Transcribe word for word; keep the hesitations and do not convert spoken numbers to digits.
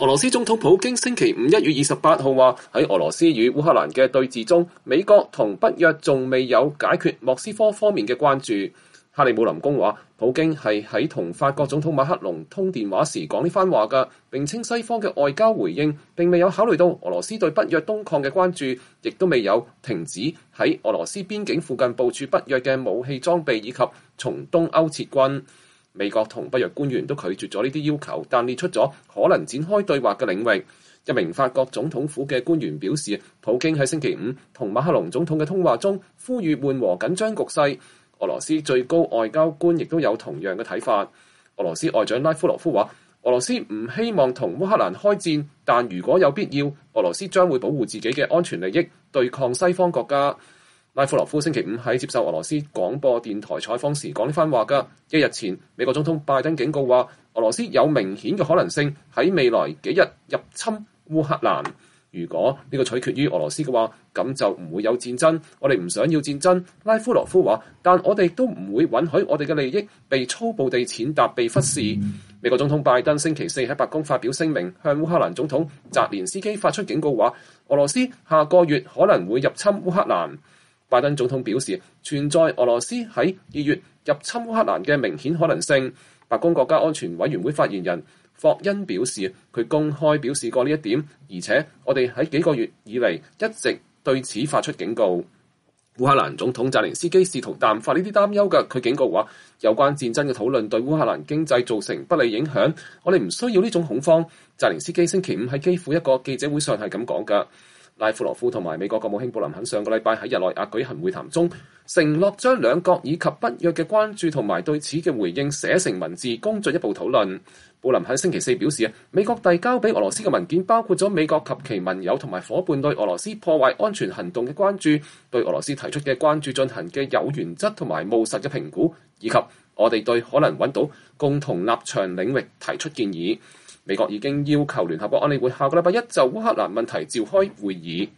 俄羅斯總統普京星期五一月二十八號話，喺俄羅斯與烏克蘭嘅對峙中，美國同北約仲未有解決莫斯科方面嘅關注。克里姆林宮話，普京係喺同法國總統馬克龍通電話時講呢番話㗎，並稱西方嘅外交回應並未有考慮到俄羅斯對北約東擴嘅關注，亦都未有停止喺俄羅斯邊境附近部署北約嘅武器裝備以及從東歐撤軍。美國同北約官員都拒絕咗呢啲要求，但列出咗可能展開對話嘅領域。一名法國總統府嘅官員表示，普京喺星期五同馬克龍總統嘅通話中呼籲緩和緊張局勢。俄羅斯最高外交官亦都有同樣嘅睇法。俄羅斯外長拉夫羅夫話，俄羅斯唔希望同烏克蘭開戰，但如果有必要，俄羅斯將會保護自己嘅安全利益，對抗西方國家。拉夫羅夫星期五喺接受俄羅斯廣播電台採訪時講呢番話㗎。一日前，美國總統拜登警告話，俄羅斯有明顯嘅可能性喺未來幾日入侵烏克蘭。如果呢個取決於俄羅斯嘅話，咁就唔會有戰爭。我哋唔想要戰爭，拉夫羅夫話，但我哋都唔會允許我哋嘅利益被粗暴地踐踏、被忽視。美國總統拜登星期四喺白宮發表聲明，向烏克蘭總統澤連斯基發出警告，話俄羅斯下個月可能會入侵烏克蘭。拜登總統表示，存在俄羅斯喺二月入侵烏克蘭嘅明顯可能性。白宮國家安全委員會發言人霍恩表示，佢公開表示過呢一點，而且我哋喺幾個月以嚟一直對此發出警告。烏克蘭總統澤連斯基試圖淡化呢啲擔憂嘅，佢警告話，有關戰爭嘅討論對烏克蘭經濟造成不利影響，我哋唔需要呢種恐慌。澤連斯基星期五喺基輔一個記者會上係咁講㗎。拉夫羅夫同埋美國國務卿布林肯上個禮拜喺日內瓦舉行會談中，承諾將兩國以及北約嘅關注同埋對此嘅回應寫成文字，供進一步討論。布林肯星期四表示，美國遞交俾俄羅斯嘅文件包括咗美國及其盟友同埋夥伴對俄羅斯破壞安全行動嘅關注，對俄羅斯提出嘅關注進行嘅有原則同埋務實嘅評估，以及我哋對可能揾到共同立場領域提出建議。美國已經要求聯合國安理會下個禮拜一就烏克蘭問題召開會議。